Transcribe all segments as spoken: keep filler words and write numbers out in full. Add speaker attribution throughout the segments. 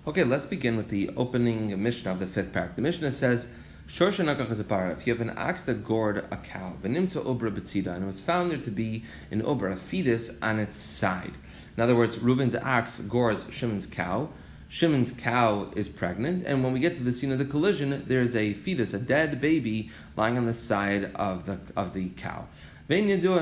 Speaker 1: Okay, let's begin with the opening Mishnah of the fifth parak. The Mishnah says, Shor shenagach hazapara, if you have an ox that gored a cow, v'nimtza obra b'tzida, and it was found there to be an obra, a fetus, on its side. In other words, Reuven's ox gores Shimon's cow. Shimon's cow is pregnant, and when we get to the scene of the collision, there is a fetus, a dead baby, lying on the side of the of the cow. But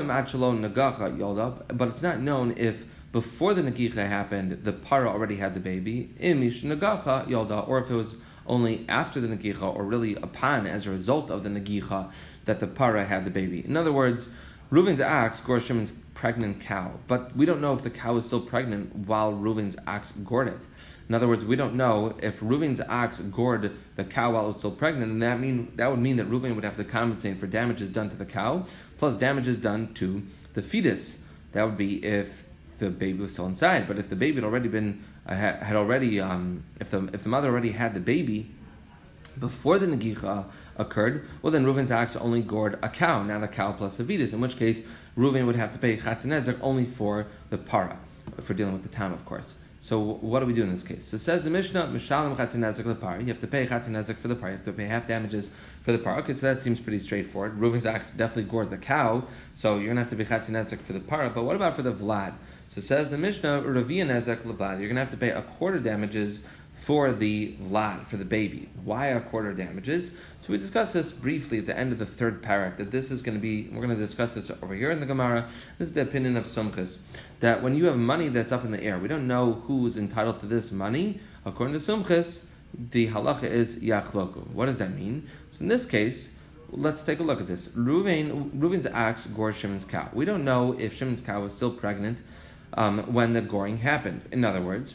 Speaker 1: it's not known if before the Nagicha happened, the para already had the baby, imish Nagacha Yolda, or if it was only after the Nagicha, or really upon, as a result of the Nagicha, that the para had the baby. In other words, Reuven's ox gored Shimon's pregnant cow, but we don't know if the cow is still pregnant while Reuven's ox gored it. In other words, we don't know if Reuven's ox gored the cow while it was still pregnant, and that mean that would mean that Reuven would have to compensate for damages done to the cow, plus damages done to the fetus. That would be if the baby was still inside. But if the baby had already been uh, had already um, if the if the mother already had the baby before the Nagicha occurred, well then Reuven's ox only gored a cow, not a cow plus a fetus, in which case Reuven would have to pay Chatzin Nezek only for the para, for dealing with the tam, of course. So what do we do in this case? So it says the Mishnah, Mishalim Chatzin Nezek l'para. You have to pay Chatzin Nezek for the para. You have to pay half damages for the para. Okay, so that seems pretty straightforward. Reuven's ox definitely gored the cow, so you're gonna have to pay Chatzin Nezek for the para. But what about for the Vlad? So it says the Mishnah, Ravia Nezek l'Vlad. You're gonna have to pay a quarter damages for the Vlad, for the baby. Why a quarter damages? So we discussed this briefly at the end of the third parak, that this is going to be, we're going to discuss this over here in the Gemara. This is the opinion of Sumchis, that when you have money that's up in the air, we don't know who's entitled to this money. According to Sumchis, the halacha is yachloku. What does that mean? So in this case, let's take a look at this. Reuven, Reuven's ox gored Shimon's cow. We don't know if Shimon's cow was still pregnant um, when the goring happened. In other words,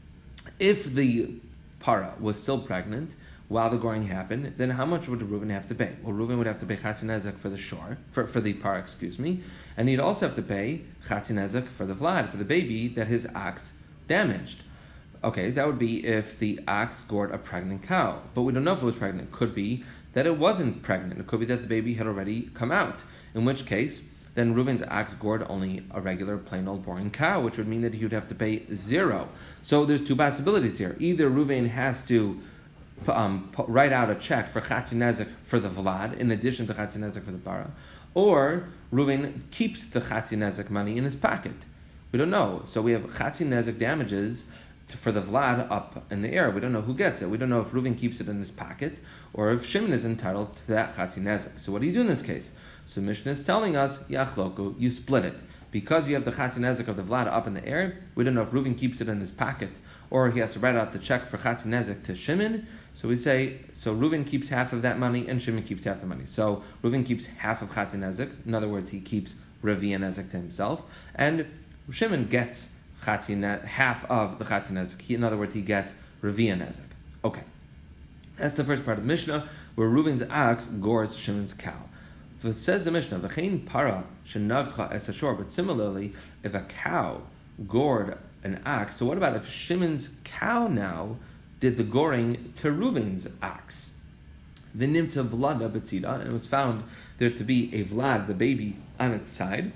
Speaker 1: if the para was still pregnant while the goring happened, then how much would Reuven have to pay? Well, Reuven would have to pay Chatzin Nezek for the shore, for, for the para, excuse me, and he'd also have to pay Chatzin Nezek for the Vlad, for the baby that his ox damaged. Okay, that would be if the ox gored a pregnant cow, but we don't know if it was pregnant. It could be that it wasn't pregnant. It could be that the baby had already come out, in which case then Reuven's ox gored only a regular, plain old, boring cow, which would mean that he would have to pay zero. So there's two possibilities here. Either Reuven has to um, write out a check for Chatzin Nezek for the Vlad, in addition to Chatzin Nezek for the para, or Reuven keeps the Chatzin Nezek money in his pocket. We don't know. So we have Chatzin Nezek damages for the Vlad up in the air. We don't know who gets it. We don't know if Reuven keeps it in his pocket, or if Shimon is entitled to that Chatzin Nezek. So what do you do in this case? So Mishnah is telling us, Yachloku, you split it. Because you have the Chatzin Nezek of the Vlad up in the air, we don't know if Reuven keeps it in his pocket, or he has to write out the check for Chatzin Nezek to Shimon. So we say, so Reuven keeps half of that money, and Shimon keeps half the money. So Reuven keeps half of Chatzin Nezek. In other words, he keeps Revi and Nezek to himself, and Shimon gets Chatzin, half of the Chatzin Nezek. He, in other words, he gets Revi and Nezek. Okay. That's the first part of the Mishnah, where Reuven's ox gores Shimon's cow. So it says the Mishnah, V'chein para shenagcha es hashor. But similarly, if a cow gored an ox, so what about if Shimon's cow now did the goring to Reuven's ox? V'nimta vlada b'tzida, and it was found there to be a vlad, the baby, on its side.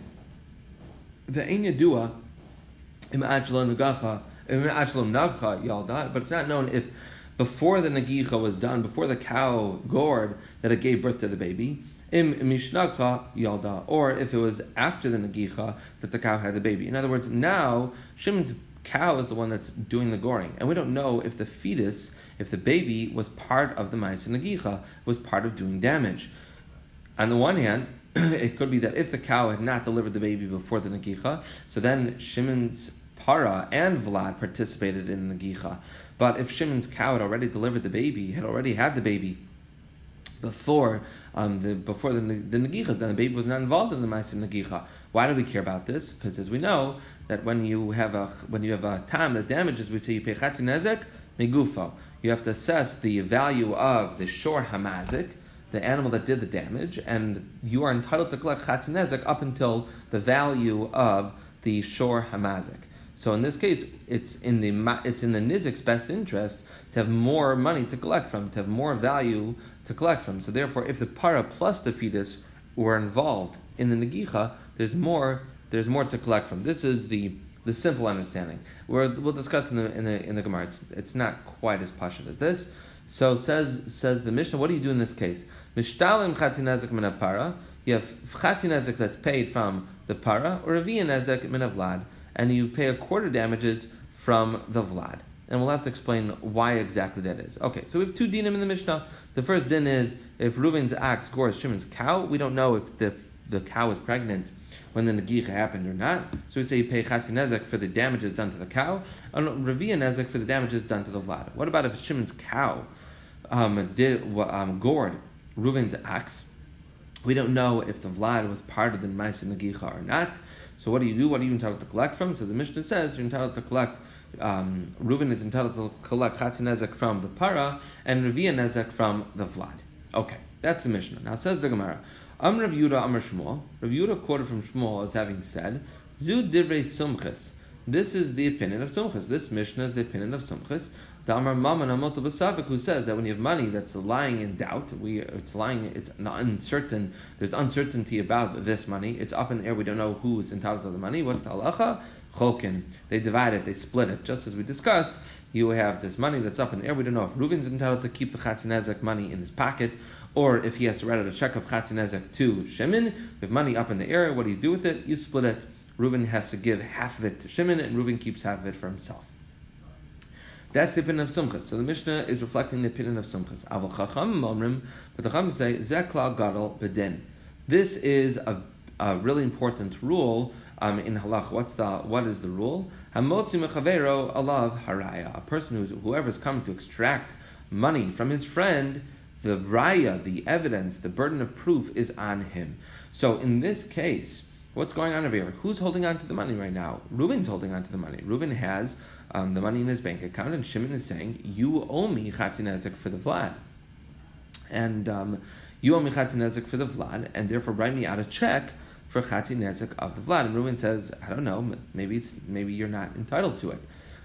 Speaker 1: V'ein yadua im achlo nagacha im achlo nagcha yalda, but it's not known if before the nagicha was done, before the cow gored, that it gave birth to the baby. Im mishnagcha yalda, or if it was after the nagicha that the cow had the baby. In other words, now Shimon's cow is the one that's doing the goring, and we don't know if the fetus, if the baby was part of the ma'aseh nagicha, was part of doing damage. On the one hand, it could be that if the cow had not delivered the baby before the nagicha, so then Shimon's para and Vlad participated in the nagicha. But if Shimon's cow had already delivered the baby, had already had the baby before um, the before the, the nagicha, then the baby was not involved in the ma'aseh nagicha. Why do we care about this? Because as we know that when you have a when you have a tam that damages, we say you pay chatzin nezek megufo. You have to assess the value of the shor hamazik, the animal that did the damage, and you are entitled to collect chatzin nezek up until the value of the shor hamazik. So in this case, it's in the it's in the nizik's best interest to have more money to collect from, to have more value to collect from. So therefore, if the para plus the fetus were involved in the nagicha, there's more there's more to collect from. This is the the simple understanding. We're, we'll discuss in the in the in the Gemara. It's, it's not quite as pashut as this. So says says the Mishnah. What do you do in this case? Mishtalim chatzin nezek min para. You have chatzin nezek that's paid from the para, or revi'ah nezek min vlad, and you pay a quarter damages from the vlad. And we'll have to explain why exactly that is. Okay, so we have two dinim in the Mishnah. The first din is if Reuven's ox gores Shimon's cow, we don't know if the the cow was pregnant when the negicha happened or not. So we say you pay chatzin nezek for the damages done to the cow, and revi'ah nezek for the damages done to the vlad. What about if Shimon's cow um, did um, gored Reuven's ox? We don't know if the vlad was part of the ma'aseh negicha or not. So what do you do? What are you entitled to collect from? So the Mishnah says you're entitled to collect. Um, Reuven is entitled to collect chatzin nezek from the para and revi'ah nezek from the vlad. Okay, that's the Mishnah. Now says the Gemara. Am Rav Yehuda Amar Shmuel. Rav Yehuda quoted from Shmuel as having said, Zu divrei sumchis. This is the opinion of sumchis. This Mishnah is the opinion of sumchis. The Amar Maman Amotu B'Safik, who says that when you have money that's lying in doubt, we it's lying, it's not uncertain. There's uncertainty about this money. It's up in the air. We don't know who is entitled to the money. What's the halacha? Cholkin. They divide it. They split it. Just as we discussed, you have this money that's up in the air. We don't know if Reuven's entitled to keep the chatzin nezek money in his pocket, or if he has to write out a check of chatzin nezek to Shimon. With money up in the air, what do you do with it? You split it. Reuven has to give half of it to Shimon, and Reuven keeps half of it for himself. That's the opinion of Sumchas. So the Mishnah is reflecting the opinion of Sumchas. Aval Chacham Omrim, but the Chacham say Zeklal Gadol B'Din. This is a, a really important rule um, in halach. What's the what is the rule? Hamotzi mechavero alav haraya. A person who's whoever's come to extract money from his friend, the raya, the evidence, the burden of proof is on him. So in this case, what's going on over here? Who's holding on to the money right now? Reuven's holding on to the money. Reuven has um, the money in his bank account, and Shimon is saying, "You owe me chatzin nezek for the vlad, and um, you owe me chatzin nezek for the vlad, and therefore write me out a check for chatzin nezek of the vlad." And Reuven says, "I don't know. Maybe it's maybe you're not entitled to it."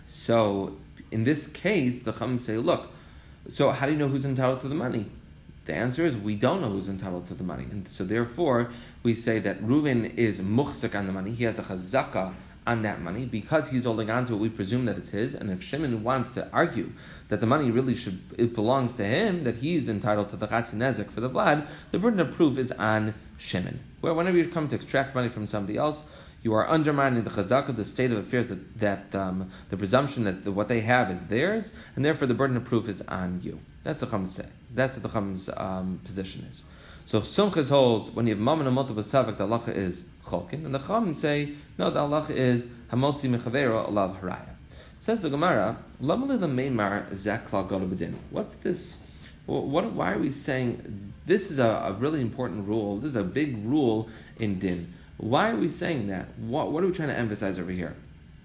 Speaker 1: So in this case, the Chacham say, "Look, so how do you know who's entitled to the money?" The answer is we don't know who's entitled to the money, and so therefore we say that Reuven is muchzik on the money. He has a chazaka on that money because he's holding on to it. We presume that it's his, and if Shimon wants to argue that the money really should it belongs to him, that he's entitled to the chatzin nezek for the vlad, the burden of proof is on Shimon. Where whenever you come to extract money from somebody else, you are undermining the chazaka, the state of affairs, that, that um, the presumption that the, what they have is theirs, and therefore the burden of proof is on you. That's the Chacham's say. That's what the Chacham's um, position is. So Sumchas holds when you have Mammon and Multiple Savik, the halacha is Cholkin, and the Chacham say no, the halacha is Hamotzi Mechavero Alav Haraya. Says the Gemara, Lamali Meimar Zakla Golabedin. What's this? What? Why are we saying this is a, a really important rule? This is a big rule in Din. Why are we saying that? What, what are we trying to emphasize over here?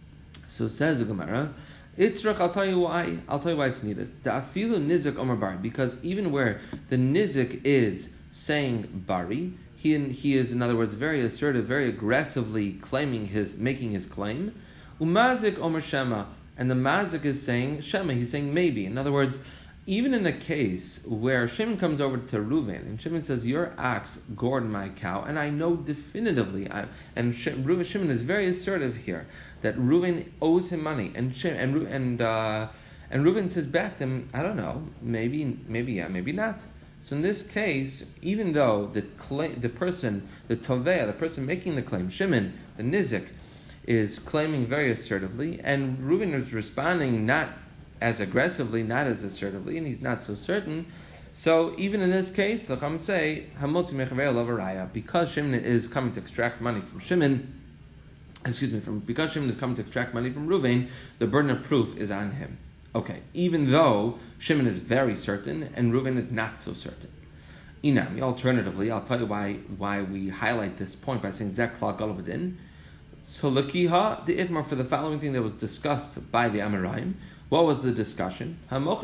Speaker 1: So says the Gemara, Itzrach, I'll tell you why. I'll tell you why it's needed. The afilu nizik omer bari, because even where the nizik is saying bari, he he is, in other words, very assertive, very aggressively claiming his, making his claim. Umazik omer shema, and the mazik is saying shema. He's saying maybe. In other words, even in a case where Shimon comes over to Reuven and Shimon says, "Your ox gored my cow," and I know definitively, I, and Shimon is very assertive here that Reuven owes him money, and and and uh, and Reuven says back to him, "I don't know, maybe maybe yeah, maybe not." So in this case, even though the claim, the person, the tovea, the person making the claim, Shimon, the nizik, is claiming very assertively, and Reuven is responding not as aggressively, not as assertively, and he's not so certain. So even in this case, the Chacham say, Hamotzi Mechavei Alav Haraya, because Shimon is coming to extract money from Shimon, excuse me, from because Shimon is coming to extract money from Reuven, the burden of proof is on him. Okay, even though Shimon is very certain and Reuven is not so certain. Inami, alternatively, I'll tell you why why we highlight this point by saying Zek Klal Golabedin. So Lakiha, the Itmar, for the following thing that was discussed by the Amoraim. What was the discussion? What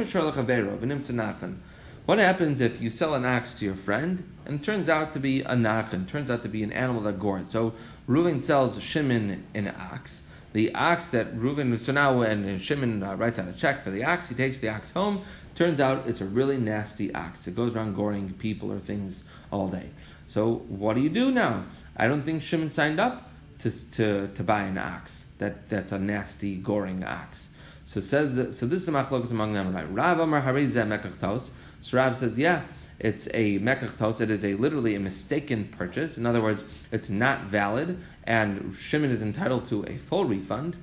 Speaker 1: happens if you sell an ox to your friend and it turns out to be a nachan, turns out to be an animal that gores? So Reuven sells Shimon an ox. The ox that Reuven, so now when Shimon uh, writes out a check for the ox, he takes the ox home. Turns out it's a really nasty ox. It goes around goring people or things all day. So what do you do now? I don't think Shimon signed up to to, to buy an ox. that that's a nasty, goring ox. So it says that, so this is the machlokas among them, right? Rav Amar Harei Zeh Mekach Tos. So Rav says, yeah, it's a Mekach Tos. It is a literally a mistaken purchase. In other words, it's not valid, and Shimon is entitled to a full refund.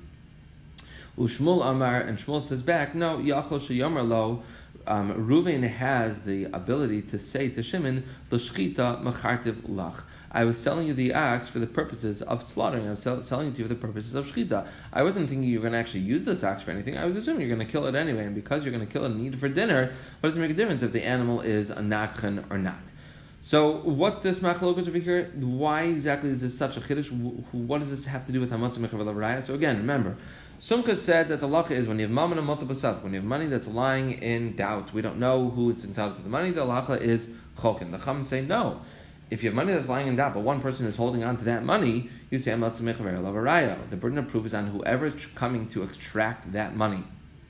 Speaker 1: Ushmul Amar, and Shmuel says back, no, Yachol Sheyomer Lo. Um, Reuven has the ability to say to Shimon, L'shchita machartiv lach. I was selling you the ox for the purposes of slaughtering. I was sell- selling it to you for the purposes of shchita. I wasn't thinking you were going to actually use this ox for anything. I was assuming you're going to kill it anyway. And because you're going to kill it and eat it for dinner, what does it make a difference if the animal is a nakhan or not? So what's this machlokas over here? Why exactly is this such a chiddush? What does this have to do with hamotzi mechavel raya? So again, remember, Sumcha said that the lacha is when you have mammon and multiple when you have money that's lying in doubt, we don't know who it's entitled to the money, the lacha is chokin. The chum say no. If you have money that's lying in doubt, but one person is holding on to that money, you say hamotzi mechavel raya. The burden of proof is on whoever is coming to extract that money.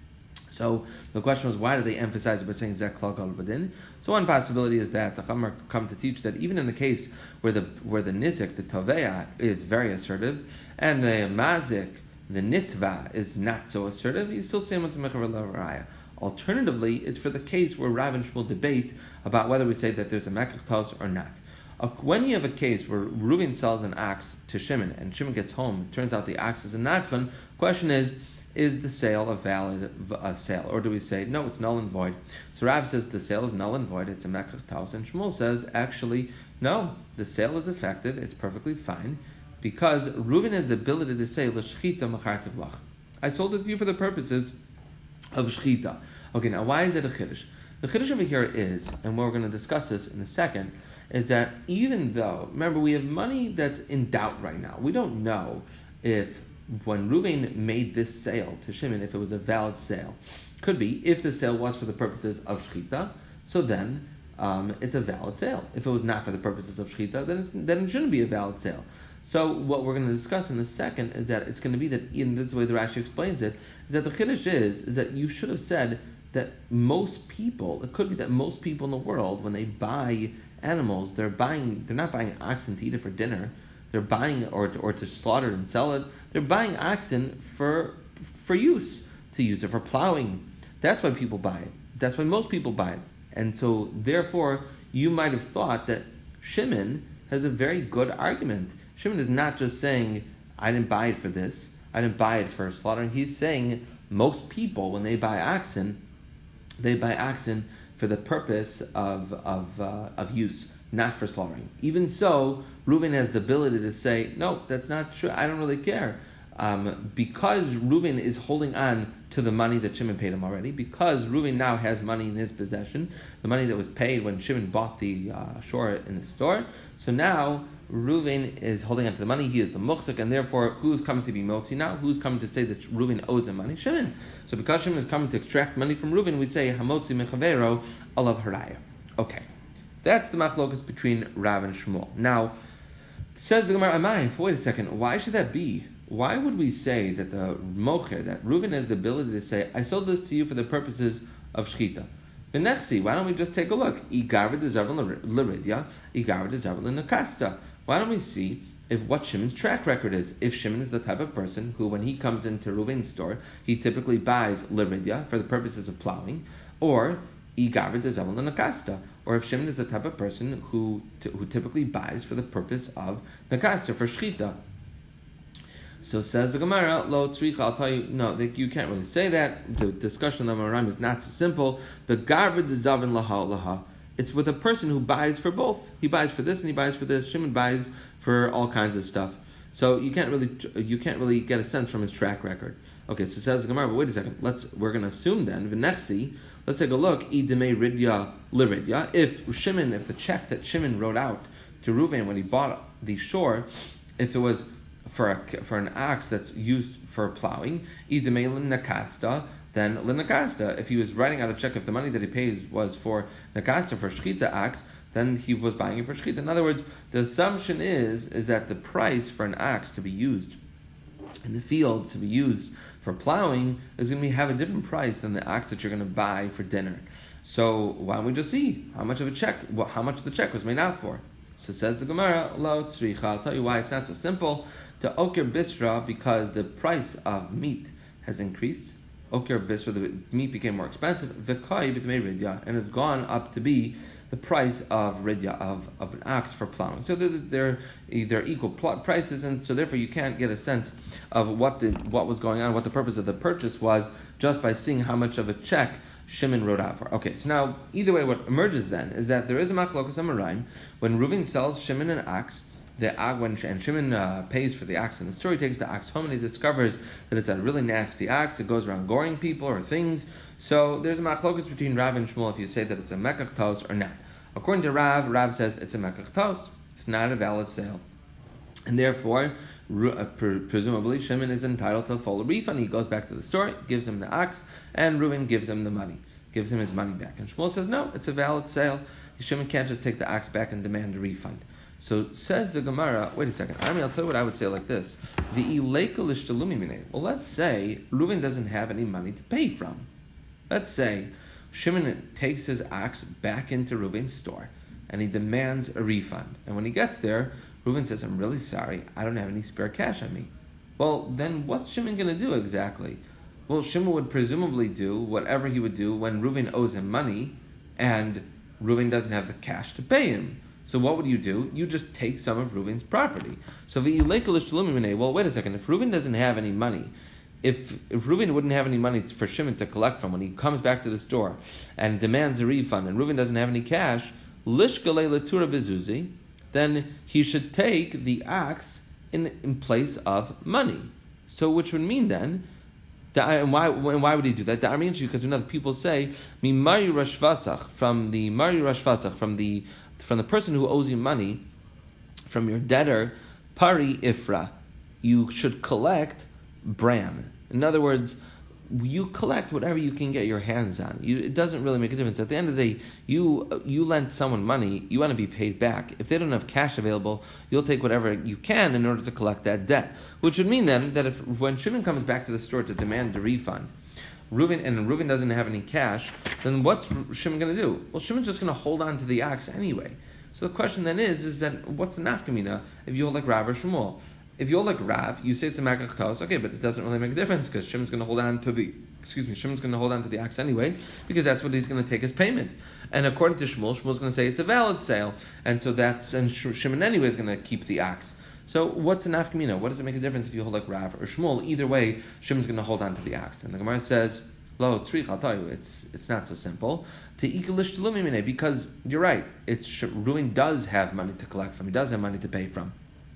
Speaker 1: So the question was, why do they emphasize it by saying Zek Klal Gal Badin? So one possibility is that the Chumar come to teach that even in the case where the where the Nizik, the Toveya, is very assertive, and the Mazik, the Nitva, is not so assertive, you still say Raya. Alternatively, it's for the case where Rav and Shmuel debate about whether we say that there's a Mekach Tos or not. Uh, when you have a case where Reuven sells an ox to Shimon, and Shimon gets home, it turns out the ox is a Nachman, question is, is the sale a valid uh, sale? Or do we say, no, it's null and void? So Rav says the sale is null and void, it's a Mekach Tos, and Shmuel says, actually, no, the sale is effective, it's perfectly fine, because Reuven has the ability to say, L'shchita machartiv lach. I sold it to you for the purposes of shchita. Okay, now why is it a chiddush? The chiddush over here is, and we're going to discuss this in a second, is that even though, remember, we have money that's in doubt right now. We don't know if when Reuven made this sale to Shimon, if it was a valid sale. Could be, if the sale was for the purposes of shchita, so then um, it's a valid sale. If it was not for the purposes of shchita, then, it's, then it shouldn't be a valid sale. So what we're going to discuss in a second is that it's going to be that, in this way the Rashi explains it, is that the chiddush is, is that you should have said that most people, it could be that most people in the world, when they buy animals, they're buying, they're not buying oxen to eat it for dinner, they're buying, or to, or to slaughter and sell it, they're buying oxen for for use, to use it for plowing. That's why people buy it. That's why most people buy it. And so, therefore, you might have thought that Shimon has a very good argument. Shimon is not just saying, I didn't buy it for this, I didn't buy it for slaughtering. He's saying most people, when they buy oxen, they buy oxen for the purpose of of uh, of use, not for slaughtering. Even so, Reuven has the ability to say, no, that's not true, I don't really care. Um, because Reuven is holding on to the money that Shimon paid him already, because Reuven now has money in his possession, the money that was paid when Shimon bought the uh, shore in the store, so now Reuven is holding on to the money, he is the muchzik, and therefore who's coming to be motzi now? Who's coming to say that Reuven owes him money? Shimon. So because Shimon is coming to extract money from Reuven, we say hamotzi mechavero alav haraya. Okay. That's the machlokas between Rav and Shmuel. Now, says the Gemara, Amai, wait a second, why should that be? Why would we say that the mocher, that Reuven has the ability to say, I sold this to you for the purposes of shchita? V'nechsi, why don't we just take a look? Igarva dezavel l'ridya, igarva dezavel l'nakasta. Why don't we see if what Shimon's track record is? If Shimon is the type of person who, when he comes into Reuven's store, he typically buys l'ridya for the purposes of plowing, or igarva dezavel l'nakasta, or if Shimon is the type of person who t- who typically buys for the purpose of nakasta, for shchita. So says the Gemara, Lo tzricha, I'll tell you, no, that you can't really say that. The discussion of the Maram is not so simple. But garva dezavin laha laha. It's with a person who buys for both. He buys for this and he buys for this. Shimon buys for all kinds of stuff. So you can't really you can't really get a sense from his track record. Okay, so says the Gemara, but wait a second. Let's we're gonna assume then, v'nechsi, let's take a look, idemei ridya liridya. If Shimon, if the check that Shimon wrote out to Reuven when he bought the shore, if it was for a, for an ox that's used for plowing, idemei nakasta, then linakasta. If he was writing out a check, if the money that he pays was for nakasta, for shchita ox, then he was buying it for shchita. In other words, the assumption is is that the price for an ox to be used in the field, to be used for plowing, is going to be, have a different price than the ox that you're going to buy for dinner. So why don't we just see how much of a check, how much the check was made out for? So says the Gemara, Lo tzricha. I'll tell you why it's not so simple. To Oker Bisra, because the price of meat has increased. Oker Bisra, the meat became more expensive. V'kai b'tmei ridya, and has gone up to be the price of ridya, of, of an ox for plowing. So they're, they're, they're equal prices, and so therefore you can't get a sense of what the what was going on, what the purpose of the purchase was, just by seeing how much of a check Shimon wrote out for. Okay, so now either way, what emerges then is that there is a machlokas amoraim. When Reuven sells Shimon an ox, the when and Shimon uh, pays for the ox, and the story takes the ox home, and he discovers that it's a really nasty ox. It goes around goring people or things. So there's a machlokas between Rav and Shmuel if you say that it's a mekach tos or not. According to Rav, Rav says it's a mekach tos. It's not a valid sale, and therefore, uh, pre- presumably, Shimon is entitled to a full refund. He goes back to the store, gives him the ox, and Reuven gives him the money, gives him his money back. And Shmuel says, no, it's a valid sale. Shimon can't just take the ox back and demand a refund. So says the Gemara, wait a second, I mean, I'll tell you what I would say like this. The Well, let's say Reuven doesn't have any money to pay from. Let's say Shimon takes his ox back into Reuven's store and he demands a refund. And when he gets there, Reuven says, I'm really sorry, I don't have any spare cash on me. Well, then what's Shimon going to do exactly? Well, Shimon would presumably do whatever he would do when Reuven owes him money and Reuven doesn't have the cash to pay him. So what would you do? You just take some of Reuven's property. So well, wait a second. If Reuven doesn't have any money, if if Reuven wouldn't have any money for Shimon to collect from when he comes back to the store and demands a refund, and Reuven doesn't have any cash, lishkale latura bezuzi, then he should take the ox in in place of money. So which would mean then, and why and why would he do that? Because another people say mimari rashvasach, from the mari rashvasach, from the from the person who owes you money, from your debtor, pari ifra, you should collect bran. In other words, you collect whatever you can get your hands on. You, it doesn't really make a difference. At the end of the day, you you lent someone money, you want to be paid back. If they don't have cash available, you'll take whatever you can in order to collect that debt. Which would mean then that if when Shimon comes back to the store to demand the refund, Reuven and Reuven doesn't have any cash, then what's Shimon going to do? Well, Shimon's just going to hold on to the ox anyway. So the question then is, is that what's the nafkamina if you hold like Rav or Shmuel? If you hold like Rav, you say it's a mekach tos, okay, but it doesn't really make a difference because Shimon's going to hold on to the, excuse me, Shimon's going to hold on to the ox anyway because that's what he's going to take as payment. And according to Shmuel, Shmuel's going to say it's a valid sale, and so that's and Shimon anyway is going to keep the ox. So what's an nafkamina? What does it make a difference if you hold like Rav or Shmuel? Either way, Shimon's going to hold on to the ox. And the Gemara says, Lo tzrich, I'll tell you, it's it's not so simple. To ikalish telumimine, because you're right, it's Reuven does have money to collect from, he does have money to pay from.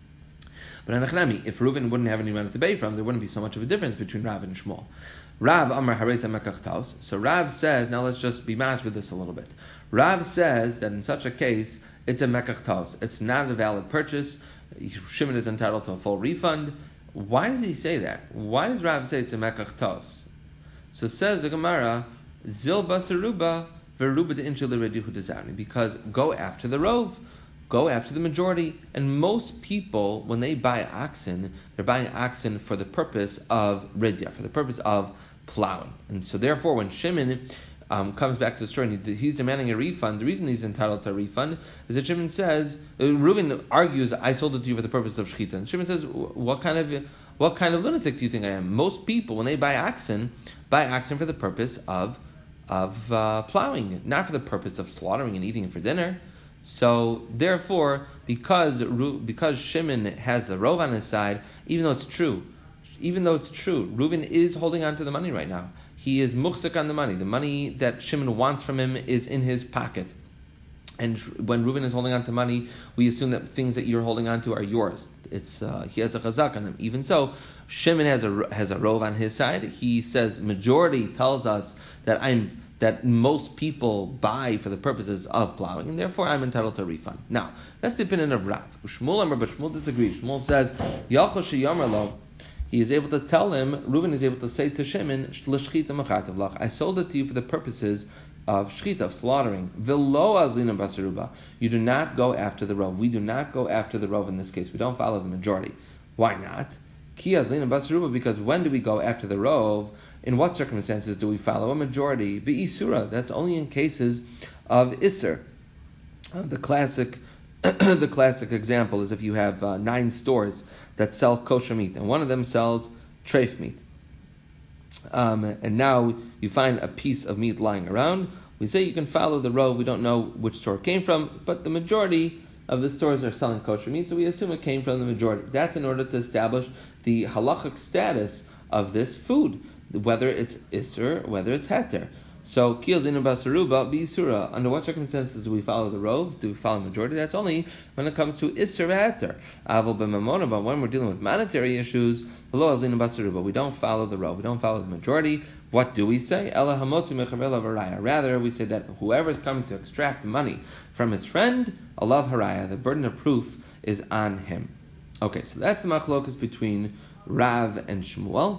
Speaker 1: But Anachnami, if Reuven wouldn't have any money to pay from, there wouldn't be so much of a difference between Rav and Shmuel. Rav Amar Haresa Mekach Taos. So Rav says, now let's just be mashed with this a little bit. Rav says that in such a case, it's a Mekach Taos. It's not a valid purchase. Shimon is entitled to a full refund. Why does he say that? Why does Rav say it's a Mekach Taos? So says the Gemara, Zil Basaruba Veruba de Inchiliridihu Dezarni, because go after the rove, go after the majority. And most people, when they buy oxen, they're buying oxen for the purpose of ridya, for the purpose of plowing. And so therefore, when Shimon um, comes back to the store and he, he's demanding a refund, the reason he's entitled to a refund is that Shimon says, uh, Reuven argues, I sold it to you for the purpose of shechita. And Shimon says, what kind of what kind of lunatic do you think I am? Most people, when they buy oxen, buy oxen for the purpose of of uh, plowing, not for the purpose of slaughtering and eating it for dinner. So therefore, because because Shimon has the rov on his side, even though it's true, even though it's true, Reuven is holding on to the money right now. He is muchzik on the money. The money that Shimon wants from him is in his pocket. And when Reuven is holding on to money, we assume that things that you're holding on to are yours. It's uh, he has a chazak on him. Even so, Shimon has a has a rov on his side. He says majority tells us that I'm that most people buy for the purposes of plowing, and therefore I'm entitled to a refund. Now, that's the opinion of Rav. Shmuel, but Shmuel disagrees. Shmuel says, Yachol sheyamer lo, he is able to tell him, Reuven is able to say to Shimon, L'shchita machatav lach, I sold it to you for the purposes of shchita, of slaughtering. V'lo azlina basaruba, you do not go after the rov. We do not go after the rov in this case. We don't follow the majority. Why not? Ki azlina basaruba, because when do we go after the rov? In what circumstances do we follow a majority? Be'isura, that's only in cases of Isser. Uh, the classic The classic example is if you have uh, nine stores that sell kosher meat, and one of them sells treif meat. Um, and now you find a piece of meat lying around. We say you can follow the row. We don't know which store it came from, but the majority of the stores are selling kosher meat, so we assume it came from the majority. That's in order to establish the halachic status of this food, whether it's isur, whether it's heter. So, kiyal zinu basaruba bi'isura. Under what circumstances do we follow the rov? Do we follow the majority? That's only when it comes to isur heter. Avol b'mamona, but when we're dealing with monetary issues, lo zinu basaruba. We don't follow the rov. We don't follow the majority. What do we say? Ela hamotzu mechavel haraya. Rather, we say that whoever is coming to extract money from his friend, alav haraya. The burden of proof is on him. Okay, so that's the machlokas between Rav and Shmuel.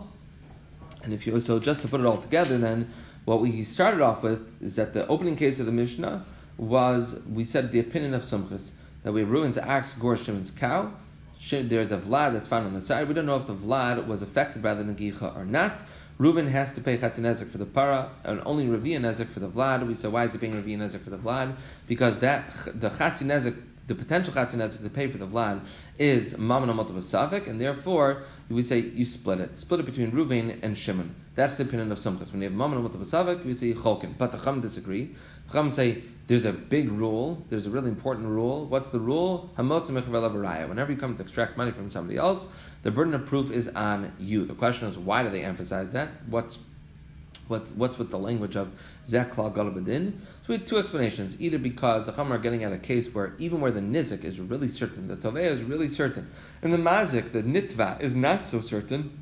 Speaker 1: And if you so, just to put it all together, then. What we started off with is that the opening case of the Mishnah was, we said the opinion of Sumchus, that we have Reuven's axe gore Shimon's cow. There's a Vlad that's found on the side. We don't know if the Vlad was affected by the Nagicha or not. Reuven has to pay Chatzin Nezek for the para, and only Revi'ah Nezek for the Vlad. We said, why is he paying Revi'ah Nezek for the Vlad? Because that the Chatzin Nezek, the potential Chatzin Nezek to pay for the Vlad is Mammon Amot of a Safek, and therefore we say you split it. Split it between Reuven and Shimon. That's the opinion of Sumchus. When you have Mammon Amot of a Safek, we say Cholkin. But the Chum disagree. The Chum say there's a big rule, there's a really important rule. What's the rule? Hamotz mechavel avaraya. Whenever you come to extract money from somebody else, the burden of proof is on you. The question is, why do they emphasize that? What's What, what's with the language of Zek Klal Galabadin? So we have two explanations. Either because the Chum are getting at a case where even where the Nizik is really certain, the Tovei is really certain, and the Mazik, the Nitva, is not so certain,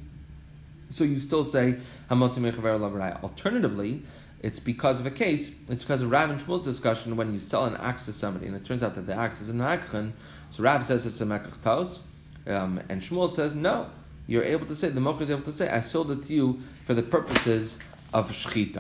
Speaker 1: so you still say Hamotzi Mechaver Lavaraya. Alternatively, it's because of a case, it's because of Rav and Shmuel's discussion when you sell an axe to somebody, and it turns out that the axe is an akchen, so Rav says it's a Mekach Taos, um, and Shmuel says no. You're able to say, the Mocher is able to say, I sold it to you for the purposes of shchita.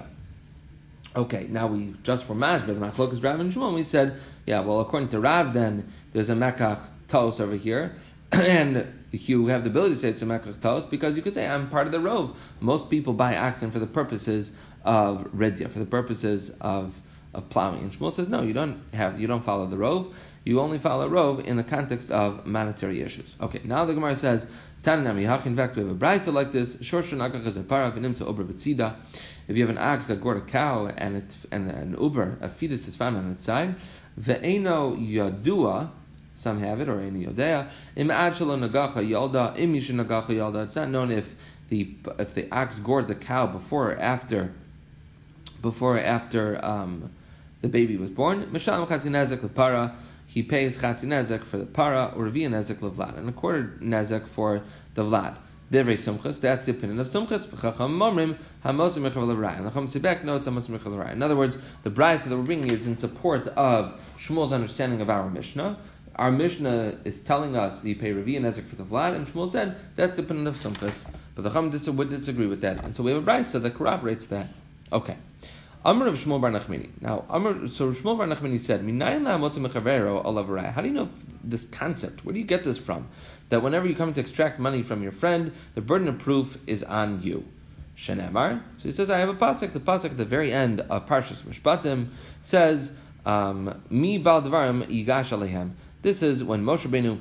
Speaker 1: Okay, now we just were mashbeh, the machlokas Rav and Shmuel, and we said, yeah, well, according to Rav, then there's a mekach tos over here, and you have the ability to say it's a mekach tos because you could say I'm part of the rov. Most people buy oxen for the purposes of redya, for the purposes of of plowing. And Shmuel says, no, you don't have, you don't follow the rov. You only follow rov in the context of monetary issues. Okay, now the Gemara says, Tananami hach. In fact, we have a brayso like this. Shorshan akach is a para v'nimtza ober b'tzida. If you have an ox that gored a cow and it, and an uber, a fetus is found on its side, ve'eno yadua, some have it, or eno yodea, im ad shelo nagacha yalda, im yishin nagacha yalda. It's not known if the if the ox gored the cow before or after, before or after um, the baby was born. Misham chatzin nezek lepara. He pays chatzin nezek for the para, or revi'ah nezek levlad, and a quarter nezek for the vlad. Devrei Sumchus, that's the opinion of Sumchus. V'chacham momrim hamotzi mechav levraya. And the Chum Sibek notes hamotzi mechav levraya. In other words, the brayso that we're bringing is in support of Shmuel's understanding of our Mishnah. Our Mishnah is telling us that you pay revi'ah nezek for the vlad, and Shmuel said that's the opinion of Sumchus. But the Chum dis- would disagree with that, and so we have a brayso that corroborates that. Okay. Amr of Shmuel bar Nachmani. Now, Amr, so Shmuel bar Nachmani said, "Minayin la'amotzi mechavero alavaraya." How do you know this concept? Where do you get this from? That whenever you come to extract money from your friend, the burden of proof is on you. Shenemar. So he says, I have a pasuk. The pasuk at the very end of Parshas Mishpatim says, um, "Mi bal dvarim yigash alehem." This is when Moshe Rabbeinu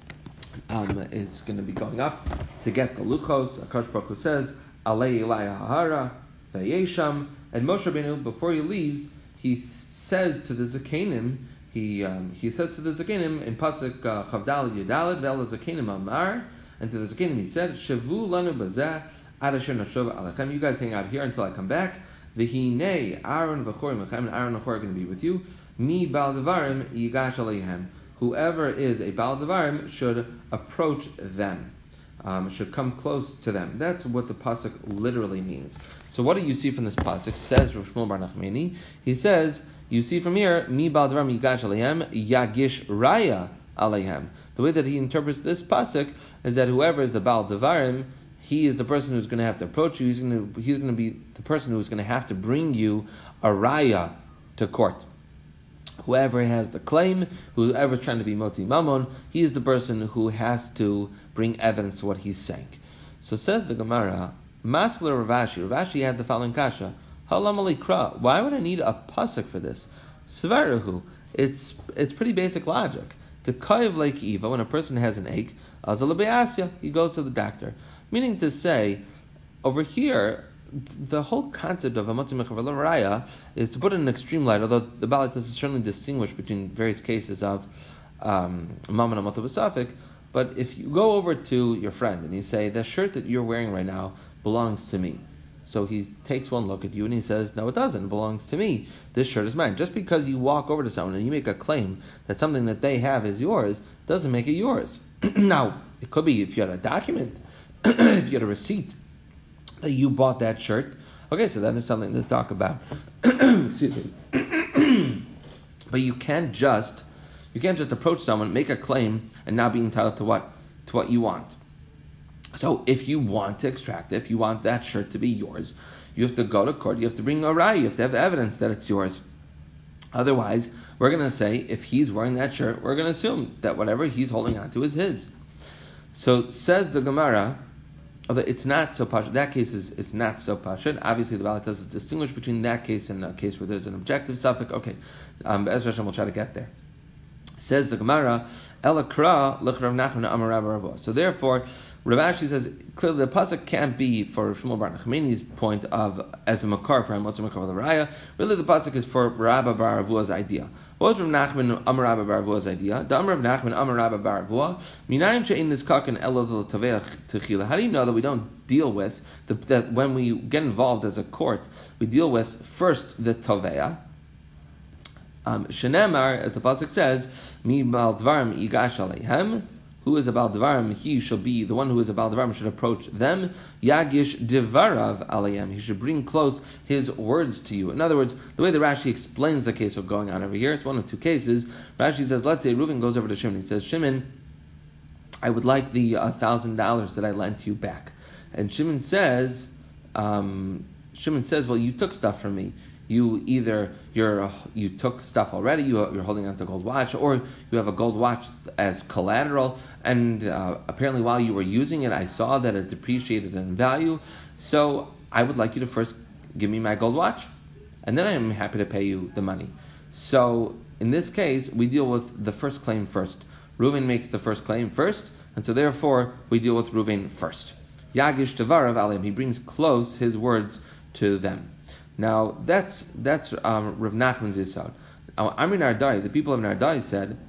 Speaker 1: um, is going to be going up to get the luchos. Akash Baruch Hu says, "Alei Elai Hahara Vayesham." And Moshe Rabbeinu, before he leaves, he says to the Zakanim, he um, he says to the Zakanim in pasuk uh, Chavdal Yudalid Vel Zakanim Amar, and to the Zakanim he said, "Shavu lanu bazeh ad asher nashov alechem." You guys hang out here until I come back. V'hinei Aaron v'chorim lechem, and Aaron and Chor are going to be with you. Mi bal devarim yigash aleihem. Whoever is a bal devarim should approach them. Um, should come close to them. That's what the pasuk literally means. So what do you see from this pasuk? Says Rav Shmuel bar Nachmani. He says, you see from here, mi bal dvarim yigash aleihem yagish raya aleihem. The way that he interprets this pasuk is that whoever is the bal dvarim, he is the person who's going to have to approach you. He's going to he's going to be the person who's going to have to bring you a raya to court. Whoever has the claim, whoever's trying to be motzi mamon, he is the person who has to bring evidence to what he's saying. So says the Gemara, Masler Rav Ashi. Rav Ashi had the following kasha: Halam alikra. Why would I need a pasuk for this? Svarahu it's it's pretty basic logic. To kayiv like Eva, when a person has an ache, azalabeasya, he goes to the doctor. Meaning to say, over here, the whole concept of a matzah mechav raya is to put it in an extreme light, although the Baal HaTosfos certainly distinguish between various cases of um, mammon and b'safek. But if you go over to your friend and you say, the shirt that you're wearing right now belongs to me. So he takes one look at you and he says, no, it doesn't. It belongs to me. This shirt is mine. Just because you walk over to someone and you make a claim that something that they have is yours, doesn't make it yours. Now, it could be if you had a document, if you had a receipt that you bought that shirt. Okay, so that is something to talk about. Excuse me. But you can't just you can't just approach someone, make a claim, and not be entitled to what to what you want. So if you want to extract it, if you want that shirt to be yours, you have to go to court, you have to bring a raya, you have to have evidence that it's yours. Otherwise, we're going to say, if he's wearing that shirt, we're going to assume that whatever he's holding on to is his. So says the Gemara, although it's not so pashut, that case is, is not so pashut. Obviously, the Baal HaTosfos is distinguished between that case and a case where there's an objective suffix. Okay, um, Ezra Hashem will try to get there. Says the Gemara, Ela kra l'ch Rav Nachman amar Rav Rava. So therefore, Rav Ashi says clearly the pasuk can't be for Shmuel bar Nachmani's point of as a makar for Hamotzi makar l'raya. Really, the pasuk is for Rabba bar Avua's idea. What was Rav Nachman amar Rabba bar Avua's idea? The amar Rav Nachman amar Rabba bar Avua. Minayin she'in niskaken elo l'taveach techila. How do you know that we don't deal with the, that when we get involved as a court, we deal with first the taveah. Um, Shenemar, as the pasuk says, Mi bal dvarim yigash aleihem. Who is a bal dvarim? He shall be the one who is a bal dvarim should approach them. Yagish divarav aleihem. He should bring close his words to you. In other words, the way the Rashi explains the case of going on over here, it's one of two cases. Rashi says, let's say Reuven goes over to Shimon. He says, Shimon, I would like the uh, thousand dollars that I lent you back. And Shimon says, um, Shimon says, well, you took stuff from me. You either you're you took stuff already, you, you're holding on to a gold watch, or you have a gold watch as collateral, and uh, apparently while you were using it, I saw that it depreciated in value. So I would like you to first give me my gold watch, and then I am happy to pay you the money. So in this case, we deal with the first claim first. Reuven makes the first claim first, and so therefore we deal with Reuven first. Yagish tavarav alim, he brings close his words to them. Now that's that's um, Rav Nachman's Yisod. Now Amri Nardai, the people of Nardai said,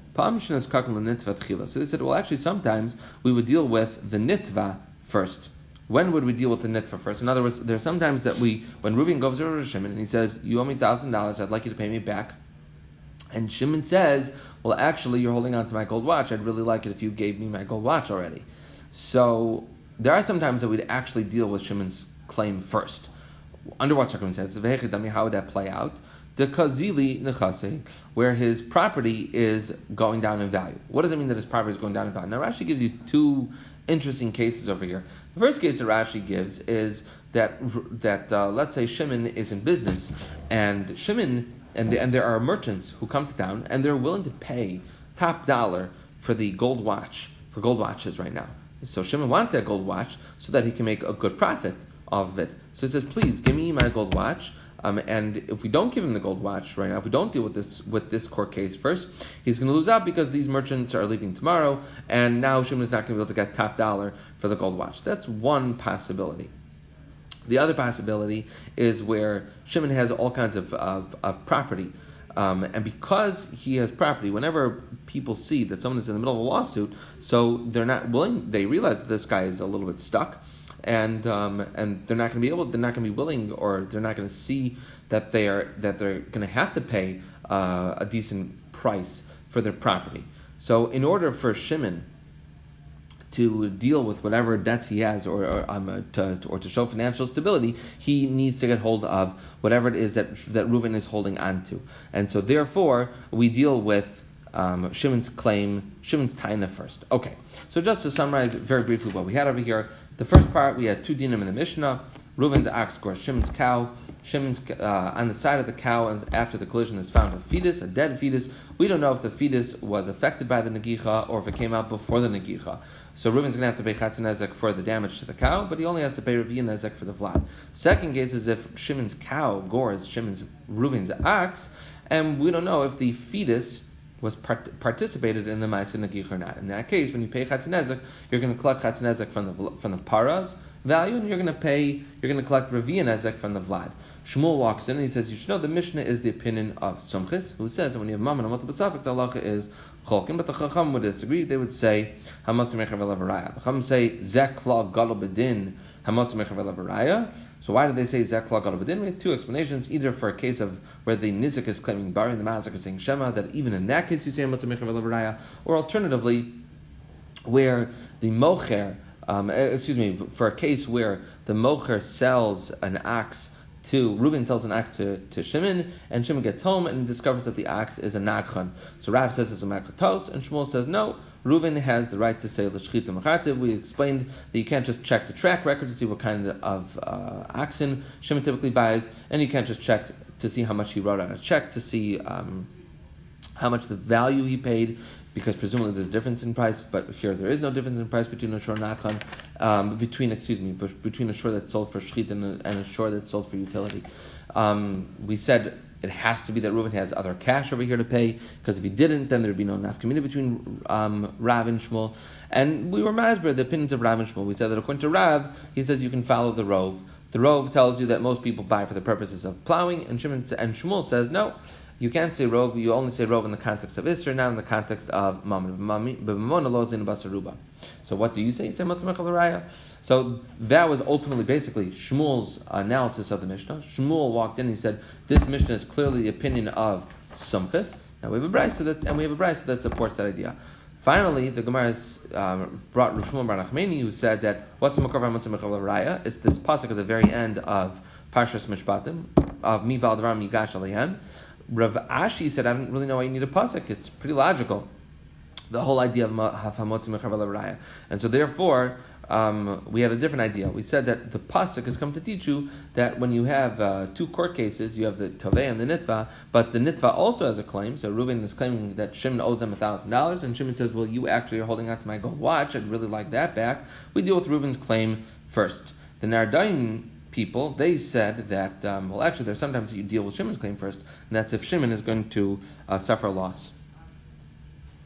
Speaker 1: so they said, well, actually sometimes we would deal with the nitva first. When would we deal with the nitva first? In other words, there's sometimes that we, when Reuven goes over to Shimon and he says, you owe me thousand dollars, I'd like you to pay me back. And Shimon says, well, actually you're holding on to my gold watch, I'd really like it if you gave me my gold watch already. So there are some times that we'd actually deal with Shimon's claim first. Under what circumstances? How would that play out? The kazili nechase, where his property is going down in value. What does it mean that his property is going down in value? Now Rashi gives you two interesting cases over here. The first case that Rashi gives is that that uh, let's say Shimon is in business, and Shimon and the, and there are merchants who come to town and they're willing to pay top dollar for the gold watch for gold watches right now. So Shimon wants that gold watch so that he can make a good profit of it. So he says, please give me my gold watch. Um, and if we don't give him the gold watch right now, if we don't deal with this with this court case first, he's going to lose out because these merchants are leaving tomorrow, and now Shimon is not going to be able to get top dollar for the gold watch. That's one possibility. The other possibility is where Shimon has all kinds of of, of property. Um, and because he has property, whenever people see that someone is in the middle of a lawsuit, so they're not willing, they realize that this guy is a little bit stuck, and um, and they're not going to be able, they're not going to be willing, or they're not going to see that they are that they're going to have to pay uh, a decent price for their property. So in order for Shimon to deal with whatever debts he has, or or, um, to, or to show financial stability, he needs to get hold of whatever it is that that Reuven is holding on to, and so therefore we deal with um, Shimon's claim, Shimon's taina first. Okay, so just to summarize very briefly what we had over here, the first part we had two dinim in the Mishnah. Reuven's ox gores Shimon's cow. Shimon's uh, on the side of the cow, and after the collision is found a fetus, a dead fetus. We don't know if the fetus was affected by the negicha or if it came out before the negicha. So Reuven's going to have to pay chatzin nezek for the damage to the cow, but he only has to pay revi'ah nezek for the vlad. Second case is if Shimon's cow gores Shimon's Reuven's ox, and we don't know if the fetus was part- participated in the ma'aseh negicha or not. In that case, when you pay chatzin nezek, you're going to collect chatzin nezek from the from the para's value, and you're going to pay, you're going to collect revi'ah nezek from the vlad. Shmuel walks in and he says, you should know the Mishnah is the opinion of Sumchis, who says that when you have mammon and multiple suffix, the halacha is cholkin, but the Chacham would disagree. They would say hamatz mechav elavaraya. The Chacham say zekla gadol bedin hamatz mechav elavaraya. So why did they say zekla gadol bedin? We have two explanations. Either for a case of where the nizik is claiming bari and the mazik is saying shema, that even in that case you say hamatz mechav elavaraya, or alternatively where the mocher, um, excuse me, for a case where the mocher sells an ox to, Reuven sells an ox to, to Shimon, and Shimon gets home and discovers that the ox is a nagchan. So Rav says it's a makatos, and Shmuel says no, Reuven has the right to say l'shchita machativ. We explained that you can't just check the track record to see what kind of uh, oxen Shimon typically buys, and you can't just check to see how much he wrote on a check to see um, how much the value he paid, because presumably there's a difference in price, but here there is no difference in price between a shor and nachan, um, between, excuse me, between a shor that's sold for shchit and a, and a shor that's sold for utility. Um, we said it has to be that Reuven has other cash over here to pay, because if he didn't, then there'd be no nafkamina between um, Rav and Shmuel. And we were masber the opinions of Rav and Shmuel. We said that according to Rav, he says you can follow the Rov. The Rov tells you that most people buy for the purposes of plowing, and Shimon and Shmuel says no. You can't say rov, you only say rov in the context of Isser, not in the context of Mammon. So what do you say? You say Matzah Mechal Raya. So that was ultimately basically Shmuel's analysis of the Mishnah. Shmuel walked in and he said, this Mishnah is clearly the opinion of Sumchis. Now we have a brayso that, and we have a brayso that supports that idea. Finally, the Gemara has um, brought Rav Shmuel bar Nachmani, who said that what's the makar Matzah Mechal Raya? It's this pasuk at the very end of Parshas Mishpatim of Mi Bal Davar Migash Alehem. Rav Ashi said, I don't really know why you need a pasuk. It's pretty logical, the whole idea of Hamotzi Mechav Raya. And so therefore, um, we had a different idea. We said that the pasuk has come to teach you that when you have uh, two court cases, you have the Tovei and the Nitva, but the Nitva also has a claim. So Reuven is claiming that Shimon owes him one thousand dollars, and Shimon says, well, you actually are holding on to my gold watch. I'd really like that back. We deal with Reuven's claim first. The Nardaim people, they said that, um, well, actually, there's sometimes that you deal with Shimon's claim first, and that's if Shimon is going to uh, suffer a loss.